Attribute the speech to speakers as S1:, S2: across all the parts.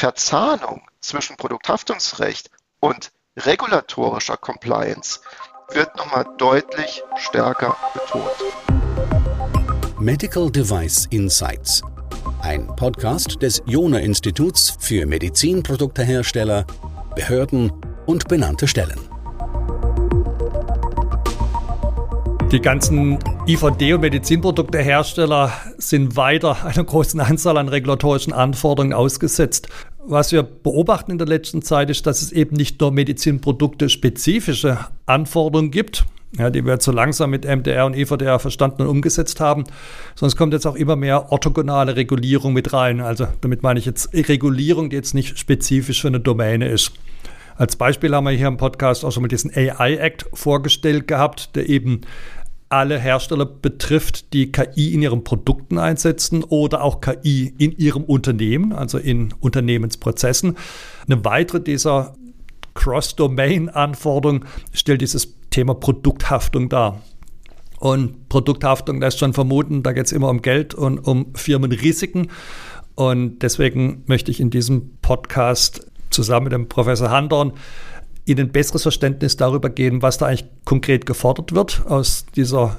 S1: Verzahnung zwischen Produkthaftungsrecht und regulatorischer Compliance wird nochmal deutlich stärker betont.
S2: Medical Device Insights, ein Podcast des Jona-Instituts für Medizinproduktehersteller, Behörden und benannte Stellen.
S3: Die ganzen IVD- und Medizinproduktehersteller sind weiter einer großen Anzahl an regulatorischen Anforderungen ausgesetzt. Was wir beobachten in der letzten Zeit ist, dass es eben nicht nur medizinprodukte-spezifische Anforderungen gibt, die wir jetzt so langsam mit MDR und EVDR verstanden und umgesetzt haben, sondern es kommt jetzt auch immer mehr orthogonale Regulierung mit rein. Also damit meine ich jetzt Regulierung, die jetzt nicht spezifisch für eine Domäne ist. Als Beispiel haben wir hier im Podcast auch schon mal diesen AI-Act vorgestellt gehabt, der eben alle Hersteller betrifft, die KI in ihren Produkten einsetzen oder auch KI in ihrem Unternehmen, also in Unternehmensprozessen. Eine weitere dieser Cross-Domain-Anforderungen stellt dieses Thema Produkthaftung dar. Und Produkthaftung lässt schon vermuten, da geht es immer um Geld und um Firmenrisiken. Und deswegen möchte ich in diesem Podcast zusammen mit dem Professor Handorn Ihnen ein besseres Verständnis darüber geben, was da eigentlich konkret gefordert wird aus dieser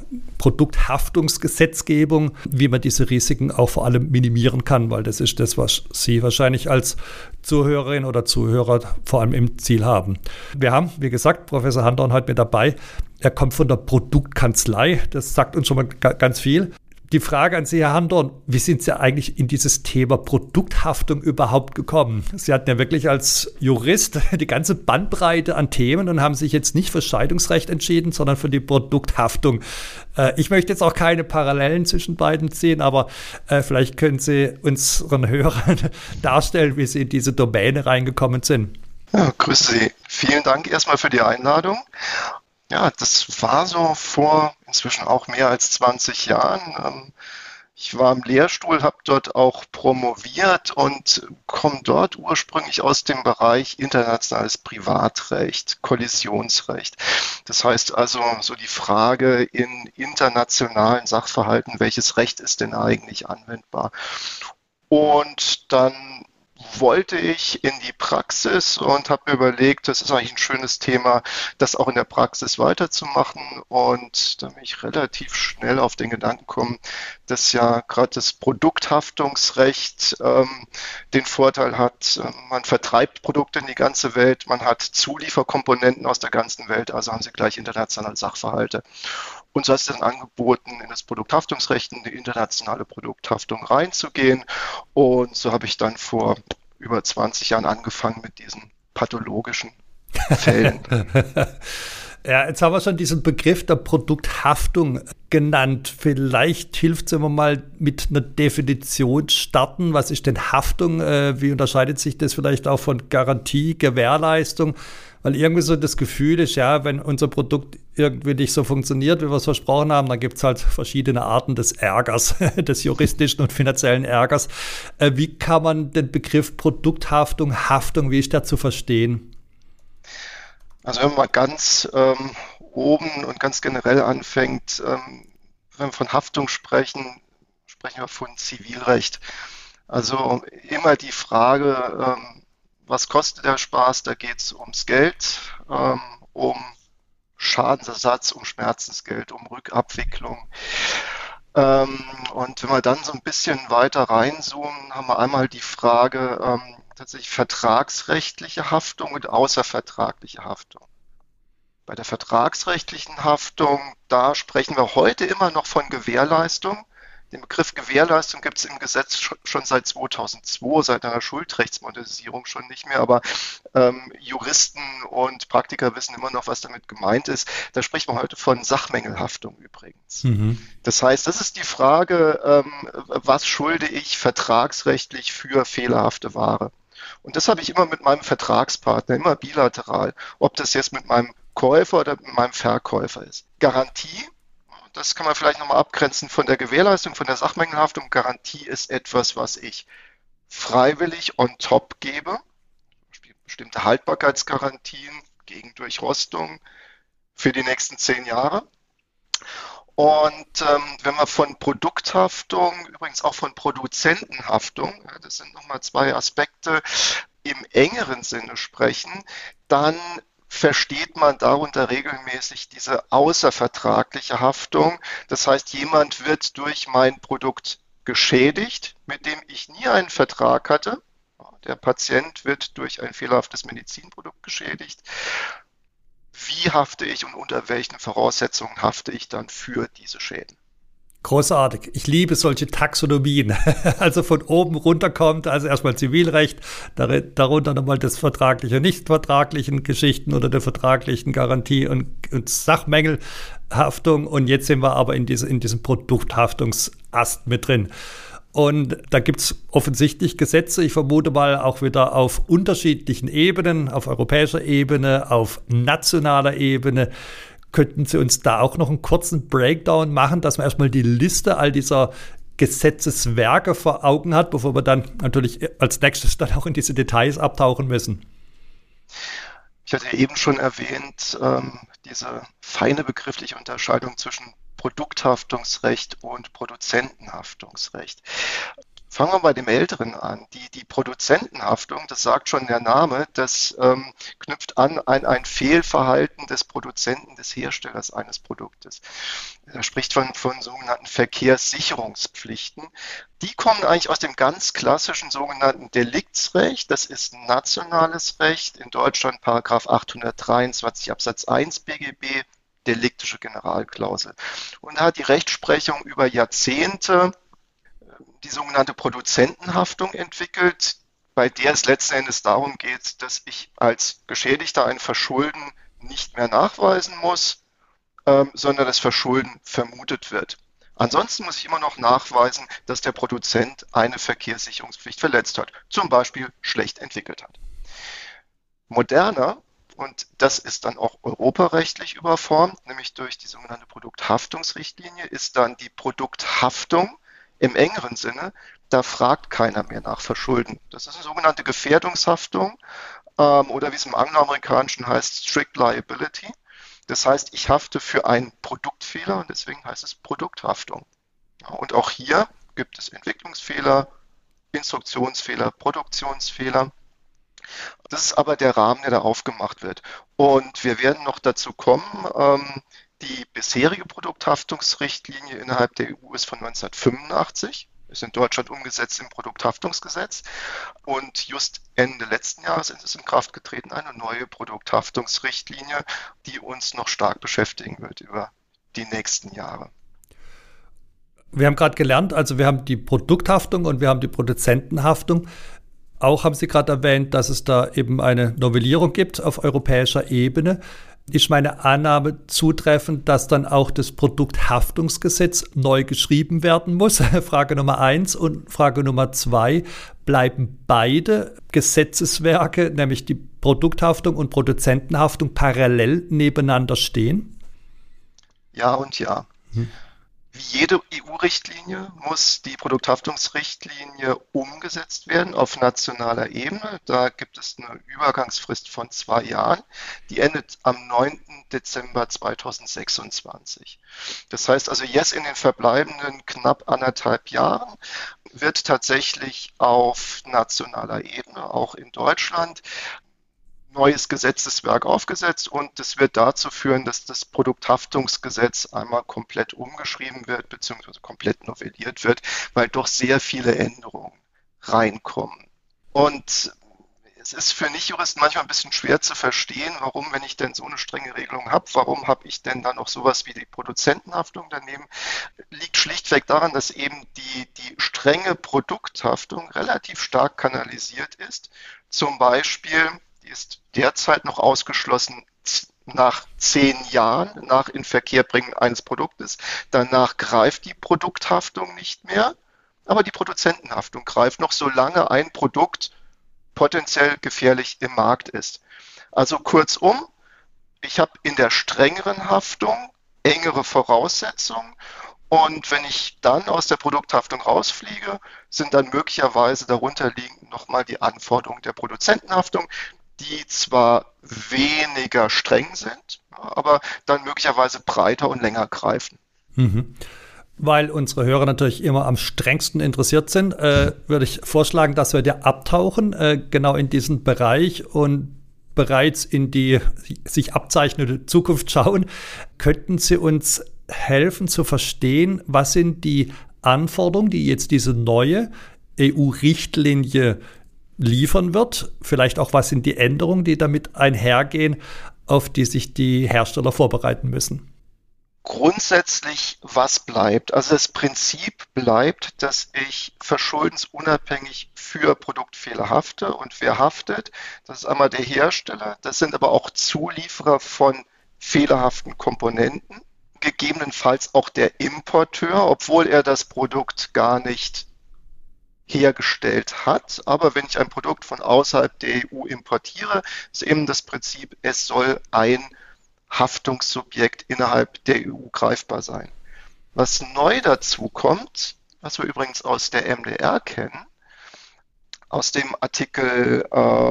S3: Produkthaftungsgesetzgebung, wie man diese Risiken auch vor allem minimieren kann, weil das ist das, was Sie wahrscheinlich als Zuhörerin oder Zuhörer vor allem im Ziel haben. Wir haben, wie gesagt, Professor Handorn heute mit dabei. Er kommt von der Produktkanzlei, das sagt uns schon mal ganz viel. Die Frage an Sie, Herr Handorn, wie sind Sie eigentlich in dieses Thema Produkthaftung überhaupt gekommen? Sie hatten ja wirklich als Jurist die ganze Bandbreite an Themen und haben sich jetzt nicht für Scheidungsrecht entschieden, sondern für die Produkthaftung. Ich möchte jetzt auch keine Parallelen zwischen beiden ziehen, aber vielleicht können Sie unseren Hörern darstellen, wie Sie in diese Domäne reingekommen sind.
S1: Ja, grüße Sie. Vielen Dank erstmal für die Einladung. Ja, das war so vor inzwischen auch mehr als 20 Jahren. Ich war im Lehrstuhl, habe dort auch promoviert und komme dort ursprünglich aus dem Bereich internationales Privatrecht, Kollisionsrecht. Das heißt also so die Frage in internationalen Sachverhalten, welches Recht ist denn eigentlich anwendbar? Und dann wollte ich in die Praxis und habe mir überlegt, das ist eigentlich ein schönes Thema, das auch in der Praxis weiterzumachen. Und da bin ich relativ schnell auf den Gedanken gekommen, dass ja gerade das Produkthaftungsrecht den Vorteil hat, man vertreibt Produkte in die ganze Welt, man hat Zulieferkomponenten aus der ganzen Welt, also haben Sie gleich internationale Sachverhalte. Und so hat es dann angeboten, in das Produkthaftungsrecht, in die internationale Produkthaftung reinzugehen. Und so habe ich dann vor über 20 Jahren angefangen mit diesen pathologischen Fällen.
S3: Ja, jetzt haben wir schon diesen Begriff der Produkthaftung genannt. Vielleicht hilft es, wenn wir mal mit einer Definition starten. Was ist denn Haftung? Wie unterscheidet sich das vielleicht auch von Garantie, Gewährleistung? Weil irgendwie so das Gefühl ist, ja, wenn unser Produkt irgendwie nicht so funktioniert, wie wir es versprochen haben, dann gibt es halt verschiedene Arten des Ärgers, des juristischen und finanziellen Ärgers. Wie kann man den Begriff Produkthaftung, Haftung, wie ist der zu verstehen?
S1: Also wenn man mal ganz oben und ganz generell anfängt, wenn wir von Haftung sprechen, sprechen wir von Zivilrecht. Also immer die Frage, was kostet der Spaß? Da geht es ums Geld, um Schadensersatz, um Schmerzensgeld, um Rückabwicklung. Und wenn wir dann so ein bisschen weiter reinzoomen, haben wir einmal die Frage tatsächlich vertragsrechtliche Haftung und außervertragliche Haftung. Bei der vertragsrechtlichen Haftung, da sprechen wir heute immer noch von Gewährleistung. Den Begriff Gewährleistung gibt es im Gesetz schon seit 2002, seit einer Schuldrechtsmodernisierung schon nicht mehr, aber Juristen und Praktiker wissen immer noch, was damit gemeint ist. Da spricht man heute von Sachmängelhaftung übrigens. Das heißt, das ist die Frage, was schulde ich vertragsrechtlich für fehlerhafte Ware? Und das habe ich immer mit meinem Vertragspartner, immer bilateral, ob das jetzt mit meinem Käufer oder mit meinem Verkäufer ist. Garantie, das kann man vielleicht nochmal abgrenzen von der Gewährleistung, von der Sachmängelhaftung. Garantie ist etwas, was ich freiwillig on top gebe. Bestimmte Haltbarkeitsgarantien gegen Durchrostung für die nächsten 10 Jahre. Und wenn wir von Produkthaftung, übrigens auch von Produzentenhaftung, ja, das sind nochmal zwei Aspekte, im engeren Sinne sprechen, dann versteht man darunter regelmäßig diese außervertragliche Haftung. Das heißt, jemand wird durch mein Produkt geschädigt, mit dem ich nie einen Vertrag hatte. Der Patient wird durch ein fehlerhaftes Medizinprodukt geschädigt. Wie hafte ich und unter welchen Voraussetzungen hafte ich dann für diese Schäden?
S3: Großartig. Ich liebe solche Taxonomien. Also von oben runter kommt, also erstmal Zivilrecht, darunter nochmal das vertragliche, nicht vertraglichen Geschichten oder der vertraglichen Garantie und Sachmängelhaftung. Und jetzt sind wir aber in diesem Produkthaftungsast mit drin. Und da gibt es offensichtlich Gesetze, ich vermute mal auch wieder auf unterschiedlichen Ebenen, auf europäischer Ebene, auf nationaler Ebene. Könnten Sie uns da auch noch einen kurzen Breakdown machen, dass man erstmal die Liste all dieser Gesetzeswerke vor Augen hat, bevor wir dann natürlich als nächstes dann auch in diese Details abtauchen müssen?
S1: Ich hatte ja eben schon erwähnt, diese feine begriffliche Unterscheidung zwischen Produkthaftungsrecht und Produzentenhaftungsrecht. Fangen wir bei dem Älteren an. Die Produzentenhaftung, das sagt schon der Name, das knüpft an ein Fehlverhalten des Produzenten, des Herstellers eines Produktes. Er spricht von sogenannten Verkehrssicherungspflichten. Die kommen eigentlich aus dem ganz klassischen sogenannten Deliktsrecht. Das ist nationales Recht. In Deutschland Paragraph 823 Absatz 1 BGB, deliktische Generalklausel. Und da hat die Rechtsprechung über Jahrzehnte die sogenannte Produzentenhaftung entwickelt, bei der es letzten Endes darum geht, dass ich als Geschädigter ein Verschulden nicht mehr nachweisen muss, sondern das Verschulden vermutet wird. Ansonsten muss ich immer noch nachweisen, dass der Produzent eine Verkehrssicherungspflicht verletzt hat, zum Beispiel schlecht entwickelt hat. Moderner, und das ist dann auch europarechtlich überformt, nämlich durch die sogenannte Produkthaftungsrichtlinie, ist dann die Produkthaftung im engeren Sinne. Da fragt keiner mehr nach Verschulden. Das ist eine sogenannte Gefährdungshaftung oder wie es im Angloamerikanischen heißt, Strict Liability. Das heißt, ich hafte für einen Produktfehler und deswegen heißt es Produkthaftung. Ja, und auch hier gibt es Entwicklungsfehler, Instruktionsfehler, Produktionsfehler. Das ist aber der Rahmen, der da aufgemacht wird. Und wir werden noch dazu kommen, die bisherige Produkthaftungsrichtlinie innerhalb der EU ist von 1985, ist in Deutschland umgesetzt im Produkthaftungsgesetz und just Ende letzten Jahres ist es in Kraft getreten, eine neue Produkthaftungsrichtlinie, die uns noch stark beschäftigen wird über die nächsten Jahre.
S3: Wir haben gerade gelernt, also wir haben die Produkthaftung und wir haben die Produzentenhaftung. Auch haben Sie gerade erwähnt, dass es da eben eine Novellierung gibt auf europäischer Ebene. Ist meine Annahme zutreffend, dass dann auch das Produkthaftungsgesetz neu geschrieben werden muss? Frage Nummer 1 und Frage Nummer 2, bleiben beide Gesetzeswerke, nämlich die Produkthaftung und Produzentenhaftung, parallel nebeneinander stehen?
S1: Ja und ja. Wie jede EU-Richtlinie muss die Produkthaftungsrichtlinie umgesetzt werden auf nationaler Ebene. Da gibt es eine Übergangsfrist von 2 Jahren. Die endet am 9. Dezember 2026. Das heißt also, jetzt in den verbleibenden knapp 1,5 Jahren wird tatsächlich auf nationaler Ebene, auch in Deutschland, neues Gesetzeswerk aufgesetzt und das wird dazu führen, dass das Produkthaftungsgesetz einmal komplett umgeschrieben wird bzw. komplett novelliert wird, weil doch sehr viele Änderungen reinkommen. Und es ist für Nichtjuristen manchmal ein bisschen schwer zu verstehen, warum, wenn ich denn so eine strenge Regelung habe, warum habe ich denn dann noch sowas wie die Produzentenhaftung daneben? Liegt schlichtweg daran, dass eben die strenge Produkthaftung relativ stark kanalisiert ist. Zum Beispiel, die ist derzeit noch ausgeschlossen nach 10 Jahren nach Inverkehrbringen eines Produktes. Danach greift die Produkthaftung nicht mehr, aber die Produzentenhaftung greift noch, solange ein Produkt potenziell gefährlich im Markt ist. Also kurzum, ich habe in der strengeren Haftung engere Voraussetzungen und wenn ich dann aus der Produkthaftung rausfliege, sind dann möglicherweise darunter liegend nochmal die Anforderungen der Produzentenhaftung, die zwar weniger streng sind, aber dann möglicherweise breiter und länger greifen.
S3: Mhm. Weil unsere Hörer natürlich immer am strengsten interessiert sind, würde ich vorschlagen, dass wir da abtauchen, genau in diesen Bereich und bereits in die sich abzeichnende Zukunft schauen. Könnten Sie uns helfen zu verstehen, was sind die Anforderungen, die jetzt diese neue EU-Richtlinie liefern wird? Vielleicht auch, was sind die Änderungen, die damit einhergehen, auf die sich die Hersteller vorbereiten müssen?
S1: Grundsätzlich, was bleibt? Also das Prinzip bleibt, dass ich verschuldensunabhängig für Produktfehler hafte. Und wer haftet? Das ist einmal der Hersteller, das sind aber auch Zulieferer von fehlerhaften Komponenten, gegebenenfalls auch der Importeur, obwohl er das Produkt gar nicht hergestellt hat. Aber wenn ich ein Produkt von außerhalb der EU importiere, ist eben das Prinzip, es soll ein Haftungssubjekt innerhalb der EU greifbar sein. Was neu dazu kommt, was wir übrigens aus der MDR kennen, aus dem Artikel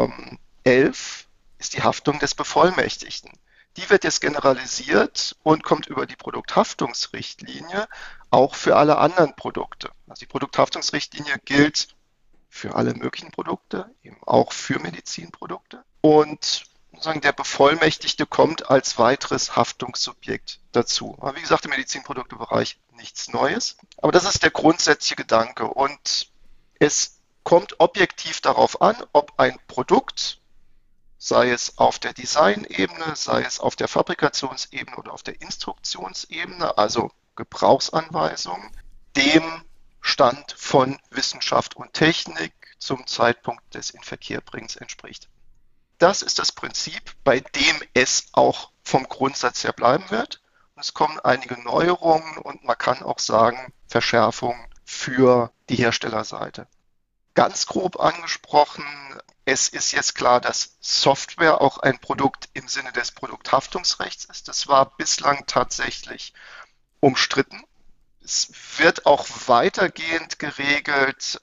S1: 11, ist die Haftung des Bevollmächtigten. Die wird jetzt generalisiert und kommt über die Produkthaftungsrichtlinie auch für alle anderen Produkte. Also die Produkthaftungsrichtlinie gilt für alle möglichen Produkte, eben auch für Medizinprodukte. Und der Bevollmächtigte kommt als weiteres Haftungssubjekt dazu. Aber wie gesagt, im Medizinproduktebereich nichts Neues. Aber das ist der grundsätzliche Gedanke. Und es kommt objektiv darauf an, ob ein Produkt, sei es auf der Designebene, sei es auf der Fabrikationsebene oder auf der Instruktionsebene, also Gebrauchsanweisungen, dem Stand von Wissenschaft und Technik zum Zeitpunkt des Inverkehrbringens entspricht. Das ist das Prinzip, bei dem es auch vom Grundsatz her bleiben wird. Und es kommen einige Neuerungen und man kann auch sagen, Verschärfungen für die Herstellerseite. Ganz grob angesprochen, es ist jetzt klar, dass Software auch ein Produkt im Sinne des Produkthaftungsrechts ist. Das war bislang tatsächlich umstritten. Es wird auch weitergehend geregelt,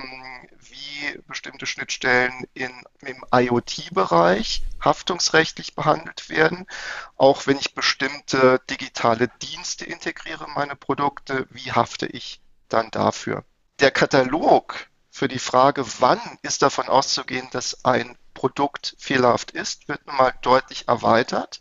S1: wie bestimmte Schnittstellen im IoT-Bereich haftungsrechtlich behandelt werden. Auch wenn ich bestimmte digitale Dienste integriere in meine Produkte, wie hafte ich dann dafür? Der Katalog für die Frage, wann ist davon auszugehen, dass ein Produkt fehlerhaft ist, wird nochmal deutlich erweitert.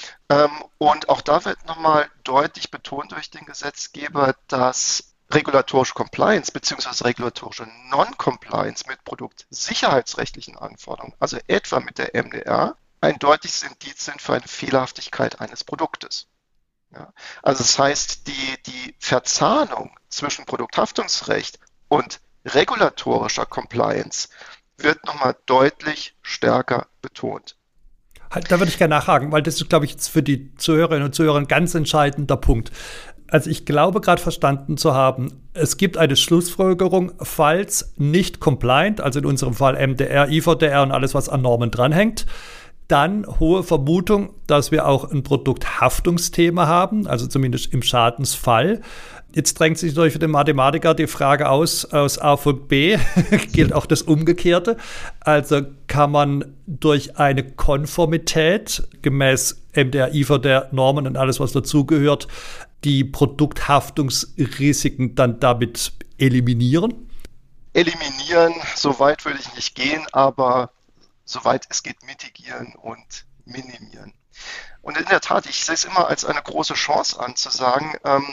S1: Und auch da wird nochmal deutlich betont durch den Gesetzgeber, dass regulatorische Compliance bzw. regulatorische Non-Compliance mit produktsicherheitsrechtlichen Anforderungen, also etwa mit der MDR, ein deutliches Indiz sind für eine Fehlerhaftigkeit eines Produktes. Ja, also das heißt, die Verzahnung zwischen Produkthaftungsrecht und regulatorischer Compliance wird nochmal deutlich stärker betont.
S3: Da würde ich gerne nachhaken, weil das ist, glaube ich, jetzt für die Zuhörerinnen und Zuhörer ein ganz entscheidender Punkt. Also ich glaube gerade verstanden zu haben, es gibt eine Schlussfolgerung, falls nicht compliant, also in unserem Fall MDR, IVDR und alles, was an Normen dranhängt, dann hohe Vermutung, dass wir auch ein Produkthaftungsthema haben, also zumindest im Schadensfall. Jetzt drängt sich natürlich für den Mathematiker die Frage aus A folgt B, gilt auch das Umgekehrte. Also kann man durch eine Konformität gemäß MDR, IVDR, Normen und alles, was dazugehört, die Produkthaftungsrisiken dann damit eliminieren?
S1: Eliminieren, so weit würde ich nicht gehen, aber soweit es geht, mitigieren und minimieren. Und in der Tat, ich sehe es immer als eine große Chance an, zu sagen,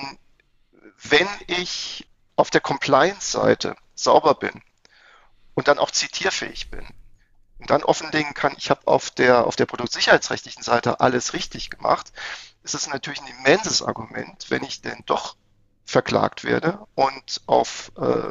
S1: wenn ich auf der Compliance-Seite sauber bin und dann auch zitierfähig bin und dann offenlegen kann, ich habe auf der produktsicherheitsrechtlichen Seite alles richtig gemacht, ist es natürlich ein immenses Argument, wenn ich denn doch verklagt werde und auf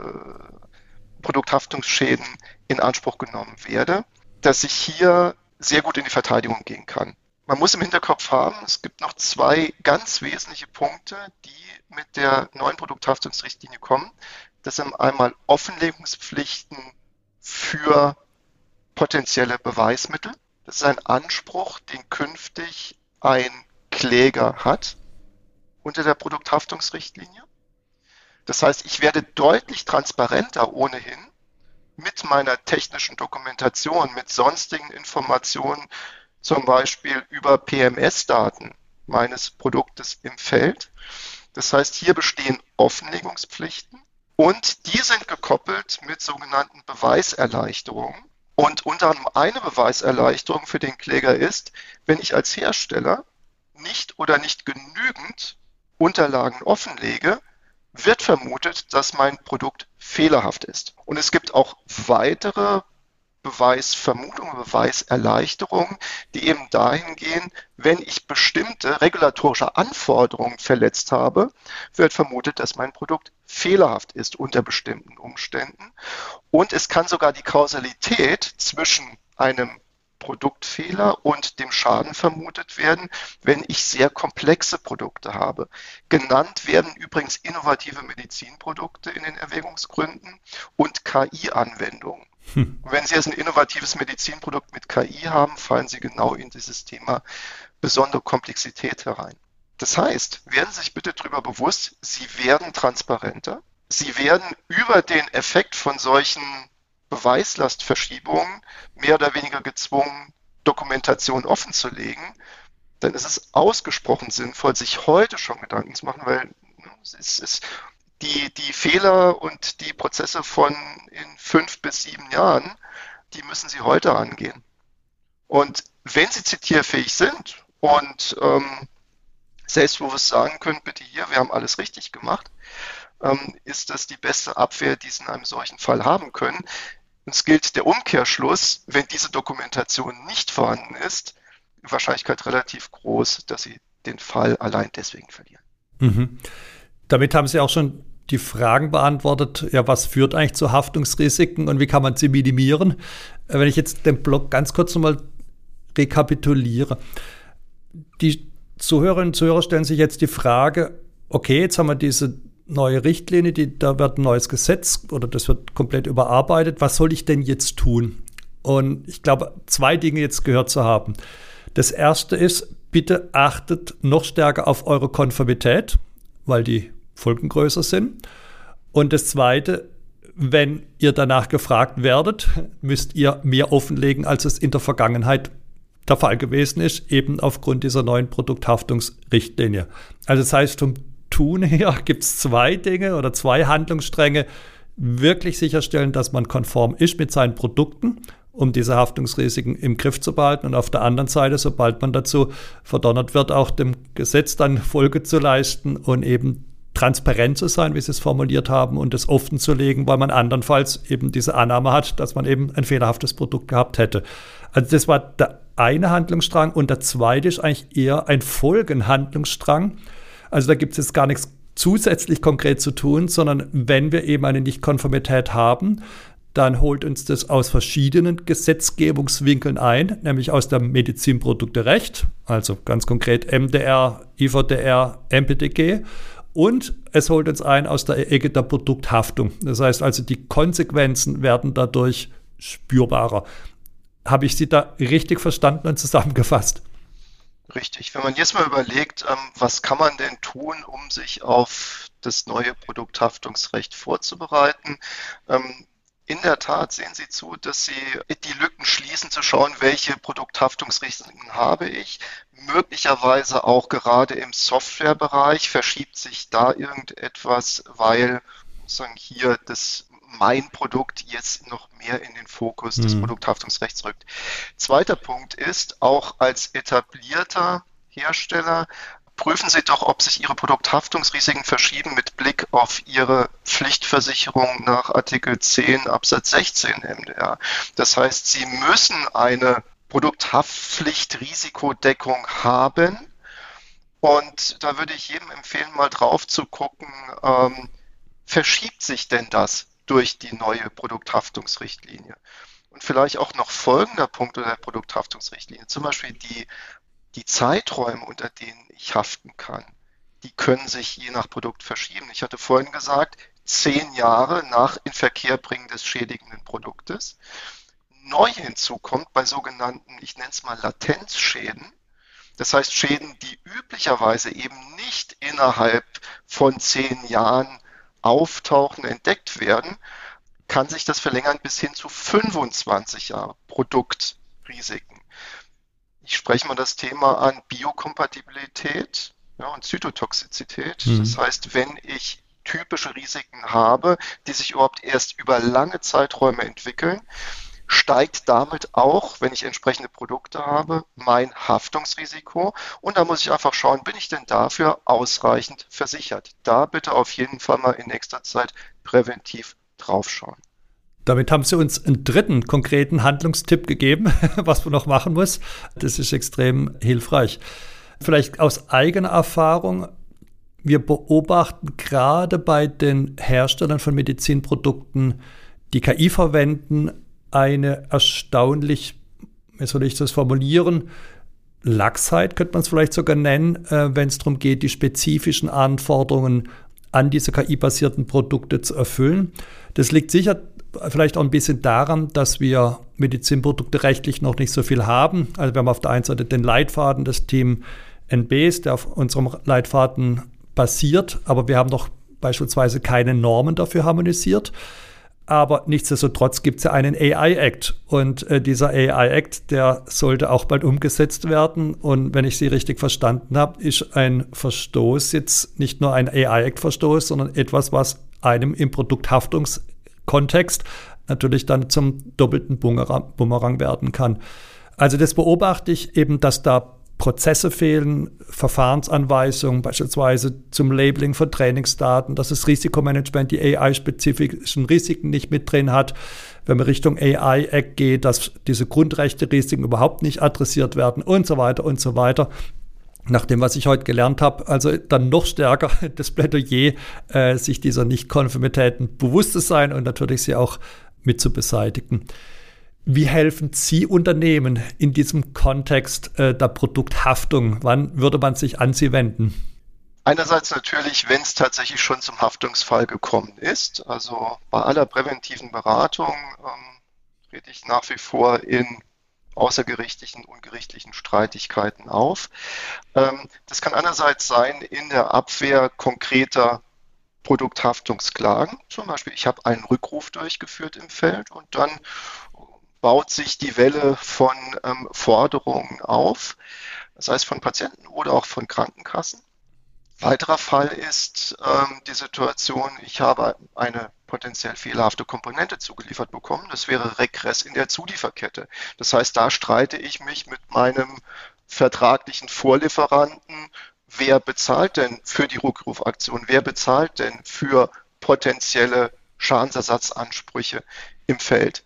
S1: Produkthaftungsschäden in Anspruch genommen werde, dass ich hier sehr gut in die Verteidigung gehen kann. Man muss im Hinterkopf haben, es gibt noch zwei ganz wesentliche Punkte, die mit der neuen Produkthaftungsrichtlinie kommen. Das sind einmal Offenlegungspflichten für potenzielle Beweismittel. Das ist ein Anspruch, den künftig ein Kläger hat unter der Produkthaftungsrichtlinie. Das heißt, ich werde deutlich transparenter ohnehin mit meiner technischen Dokumentation, mit sonstigen Informationen, zum Beispiel über PMS-Daten meines Produktes im Feld, Das heißt, hier bestehen Offenlegungspflichten und die sind gekoppelt mit sogenannten Beweiserleichterungen. Und unter anderem eine Beweiserleichterung für den Kläger ist, wenn ich als Hersteller nicht oder nicht genügend Unterlagen offenlege, wird vermutet, dass mein Produkt fehlerhaft ist. Und es gibt auch weitere Beweisvermutungen, Beweiserleichterungen, die eben dahin gehen, wenn ich bestimmte regulatorische Anforderungen verletzt habe, wird vermutet, dass mein Produkt fehlerhaft ist unter bestimmten Umständen. Und es kann sogar die Kausalität zwischen einem Produktfehler und dem Schaden vermutet werden, wenn ich sehr komplexe Produkte habe. Genannt werden übrigens innovative Medizinprodukte in den Erwägungsgründen und KI-Anwendungen. Wenn Sie jetzt ein innovatives Medizinprodukt mit KI haben, fallen Sie genau in dieses Thema besondere Komplexität herein. Das heißt, werden Sie sich bitte darüber bewusst, Sie werden transparenter. Sie werden über den Effekt von solchen Beweislastverschiebungen mehr oder weniger gezwungen, Dokumentation offenzulegen. Denn es ist ausgesprochen sinnvoll, sich heute schon Gedanken zu machen, weil es ist die Fehler und die Prozesse von in 5 bis 7 Jahren, die müssen Sie heute angehen. Und wenn Sie zitierfähig sind und selbstbewusst sagen können, bitte hier, wir haben alles richtig gemacht, ist das die beste Abwehr, die Sie in einem solchen Fall haben können. Und es gilt der Umkehrschluss, wenn diese Dokumentation nicht vorhanden ist, die Wahrscheinlichkeit relativ groß, dass Sie den Fall allein deswegen verlieren.
S3: Mhm. Damit haben Sie auch schon die Fragen beantwortet, ja, was führt eigentlich zu Haftungsrisiken und wie kann man sie minimieren? Wenn ich jetzt den Blog ganz kurz nochmal rekapituliere. Die Zuhörerinnen und Zuhörer stellen sich jetzt die Frage, okay, jetzt haben wir diese neue Richtlinie, da wird ein neues Gesetz oder das wird komplett überarbeitet. Was soll ich denn jetzt tun? Und ich glaube, 2 Dinge jetzt gehört zu haben. Das erste ist, bitte achtet noch stärker auf eure Konformität, weil die Folgen größer sind. Und das zweite, wenn ihr danach gefragt werdet, müsst ihr mehr offenlegen, als es in der Vergangenheit der Fall gewesen ist, eben aufgrund dieser neuen Produkthaftungsrichtlinie. Also das heißt, vom Tun her gibt es 2 Dinge oder 2 Handlungsstränge. Wirklich sicherstellen, dass man konform ist mit seinen Produkten, um diese Haftungsrisiken im Griff zu behalten. Und auf der anderen Seite, sobald man dazu verdonnert wird, auch dem Gesetz dann Folge zu leisten und eben transparent zu sein, wie Sie es formuliert haben, und es offen zu legen, weil man andernfalls eben diese Annahme hat, dass man eben ein fehlerhaftes Produkt gehabt hätte. Also das war der eine Handlungsstrang und der zweite ist eigentlich eher ein Folgenhandlungsstrang. Also da gibt es jetzt gar nichts zusätzlich konkret zu tun, sondern wenn wir eben eine Nichtkonformität haben, dann holt uns das aus verschiedenen Gesetzgebungswinkeln ein, nämlich aus dem Medizinprodukterecht, also ganz konkret MDR, IVDR, MPDG. Und es holt uns ein aus der Ecke der Produkthaftung. Das heißt also, die Konsequenzen werden dadurch spürbarer. Habe ich Sie da richtig verstanden und zusammengefasst?
S1: Richtig. Wenn man jetzt mal überlegt, was kann man denn tun, um sich auf das neue Produkthaftungsrecht vorzubereiten? In der Tat sehen Sie zu, dass Sie die Lücken schließen, zu schauen, welche Produkthaftungsrisiken habe ich. Möglicherweise auch gerade im Softwarebereich verschiebt sich da irgendetwas, weil sozusagen hier mein Produkt jetzt noch mehr in den Fokus des Produkthaftungsrechts rückt. Zweiter Punkt ist, auch als etablierter Hersteller, prüfen Sie doch, ob sich Ihre Produkthaftungsrisiken verschieben mit Blick auf Ihre Pflichtversicherung nach Artikel 10 Absatz 16 MDR. Das heißt, Sie müssen eine Produkthaftpflichtrisikodeckung haben. Und da würde ich jedem empfehlen, mal drauf zu gucken, verschiebt sich denn das durch die neue Produkthaftungsrichtlinie? Und vielleicht auch noch folgender Punkt der Produkthaftungsrichtlinie, zum Beispiel die Zeiträume, unter denen ich haften kann, die können sich je nach Produkt verschieben. Ich hatte vorhin gesagt, 10 Jahre nach Inverkehrbringen des schädigenden Produktes. Neu hinzu kommt bei sogenannten, ich nenne es mal Latenzschäden, das heißt Schäden, die üblicherweise eben nicht innerhalb von 10 Jahren auftauchen, entdeckt werden, kann sich das verlängern bis hin zu 25 Jahre Produktrisiken. Ich spreche mal das Thema an Biokompatibilität. ja, und Zytotoxizität. Das heißt, wenn ich typische Risiken habe, die sich überhaupt erst über lange Zeiträume entwickeln, steigt damit auch, wenn ich entsprechende Produkte habe, mein Haftungsrisiko. Und da muss ich einfach schauen, bin ich denn dafür ausreichend versichert? Da bitte auf jeden Fall mal in nächster Zeit präventiv draufschauen.
S3: Damit haben Sie uns einen dritten konkreten Handlungstipp gegeben, was man noch machen muss. Das ist extrem hilfreich. Vielleicht aus eigener Erfahrung, wir beobachten gerade bei den Herstellern von Medizinprodukten, die KI verwenden, eine erstaunlich, wie soll ich das formulieren, Laxheit könnte man es vielleicht sogar nennen, wenn es darum geht, die spezifischen Anforderungen an diese KI-basierten Produkte zu erfüllen. Das liegt sicher vielleicht auch ein bisschen daran, dass wir Medizinprodukte rechtlich noch nicht so viel haben. Also wir haben auf der einen Seite den Leitfaden des Team NBs, der auf unserem Leitfaden basiert, aber wir haben noch beispielsweise keine Normen dafür harmonisiert. Aber nichtsdestotrotz gibt es ja einen AI-Act und dieser AI-Act, der sollte auch bald umgesetzt werden. Und wenn ich Sie richtig verstanden habe, ist ein Verstoß jetzt nicht nur ein AI-Act-Verstoß, sondern etwas, was einem im Produkthaftungskontext natürlich dann zum doppelten Bumerang werden kann. Also das beobachte ich eben, dass da Prozesse fehlen, Verfahrensanweisungen beispielsweise zum Labeling von Trainingsdaten, dass das Risikomanagement die AI-spezifischen Risiken nicht mit drin hat. Wenn man Richtung AI-Act geht, dass diese Grundrechte-Risiken überhaupt nicht adressiert werden und so weiter und so weiter. Nach dem, was ich heute gelernt habe, also dann noch stärker das Plädoyer, sich dieser Nicht-Konformitäten bewusst zu sein und natürlich sie auch mit zu beseitigen. Wie helfen Sie Unternehmen in diesem Kontext der Produkthaftung? Wann würde man sich an Sie wenden?
S1: Einerseits natürlich, wenn es tatsächlich schon zum Haftungsfall gekommen ist. Also bei aller präventiven Beratung trete ich nach wie vor in außergerichtlichen und gerichtlichen Streitigkeiten auf. Das kann einerseits sein in der Abwehr konkreter Produkthaftungsklagen. Zum Beispiel, ich habe einen Rückruf durchgeführt im Feld und dann baut sich die Welle von Forderungen auf, das heißt von Patienten oder auch von Krankenkassen. Weiterer Fall ist die Situation, ich habe eine potenziell fehlerhafte Komponente zugeliefert bekommen. Das wäre Regress in der Zulieferkette. Das heißt, da streite ich mich mit meinem vertraglichen Vorlieferanten. Wer bezahlt denn für die Rückrufaktion? Wer bezahlt denn für potenzielle Schadensersatzansprüche im Feld?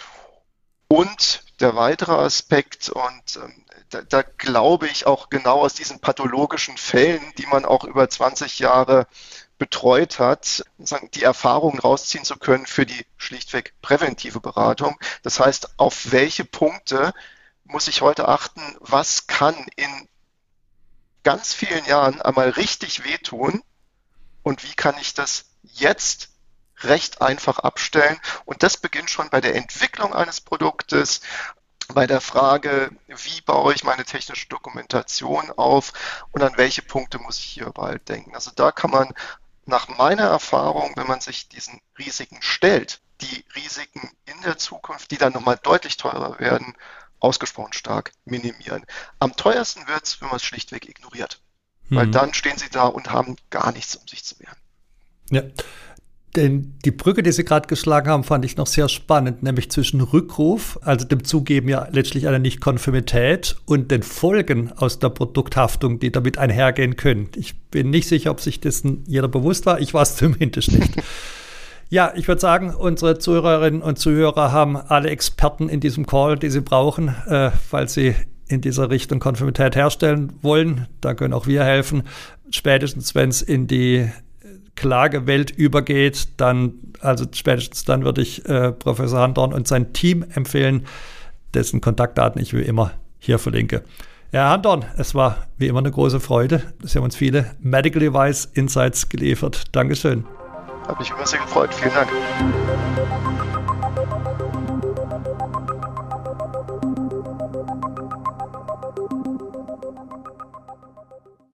S1: Und der weitere Aspekt, und da glaube ich auch genau aus diesen pathologischen Fällen, die man auch über 20 Jahre betreut hat, die Erfahrungen rausziehen zu können für die schlichtweg präventive Beratung. Das heißt, auf welche Punkte muss ich heute achten, was kann in ganz vielen Jahren einmal richtig wehtun und wie kann ich das jetzt recht einfach abstellen. Und das beginnt schon bei der Entwicklung eines Produktes, bei der Frage, wie baue ich meine technische Dokumentation auf und an welche Punkte muss ich hier bald denken. Also da kann man nach meiner Erfahrung, wenn man sich diesen Risiken stellt, die Risiken in der Zukunft, die dann nochmal deutlich teurer werden, ausgesprochen stark minimieren. Am teuersten wird es, wenn man es schlichtweg ignoriert. Weil dann stehen sie da und haben gar nichts, um sich zu wehren.
S3: Ja. Denn die Brücke, die Sie gerade geschlagen haben, fand ich noch sehr spannend, nämlich zwischen Rückruf, also dem Zugeben ja letztlich einer Nichtkonformität und den Folgen aus der Produkthaftung, die damit einhergehen können. Ich bin nicht sicher, ob sich dessen jeder bewusst war. Ich war es zumindest nicht. Ja, ich würde sagen, unsere Zuhörerinnen und Zuhörer haben alle Experten in diesem Call, die sie brauchen, weil sie in dieser Richtung Konformität herstellen wollen. Da können auch wir helfen. Spätestens, wenn es in die Klagewelt übergeht, spätestens dann würde ich Professor Handorn und sein Team empfehlen, dessen Kontaktdaten ich wie immer hier verlinke. Herr Handorn, es war wie immer eine große Freude. Sie haben uns viele Medical Device Insights geliefert. Dankeschön.
S1: Hat mich immer sehr gefreut. Vielen Dank.